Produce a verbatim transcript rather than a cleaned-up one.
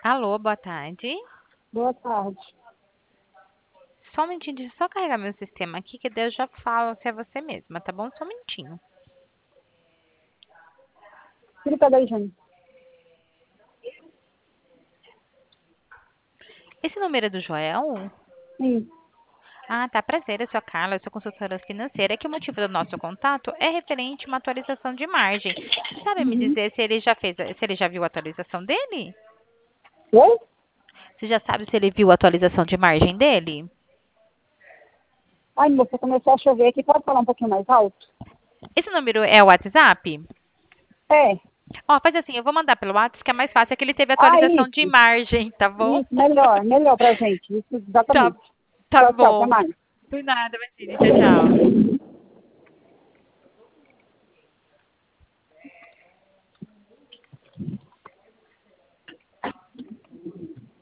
Alô, boa tarde. Boa tarde. Só um minutinho, deixa eu só carregar meu sistema aqui, que daí eu já falo se é você mesma, tá bom? Só um minutinho. Clica daí, gente. Esse número é do Joel? Sim. Ah, tá. Prazer, eu sou a Carla, eu sou consultora financeira. É que o motivo do nosso contato é referente a uma atualização de margem. Você sabe me Uhum. dizer se ele já fez, se ele já viu a atualização dele? Oi? Você já sabe se ele viu a atualização de margem dele? Ai, moça, começou a chover aqui. Pode falar um pouquinho mais alto? Esse número é o WhatsApp? É. Ó, faz assim, eu vou mandar pelo WhatsApp, que é mais fácil, é que ele teve Ah, atualização de isso. margem, tá bom? Isso. Melhor. Melhor pra gente. Isso, Tá, exatamente. tá Tchau, tchau. Até bom. mais. Por nada, imagine. Tchau, tchau.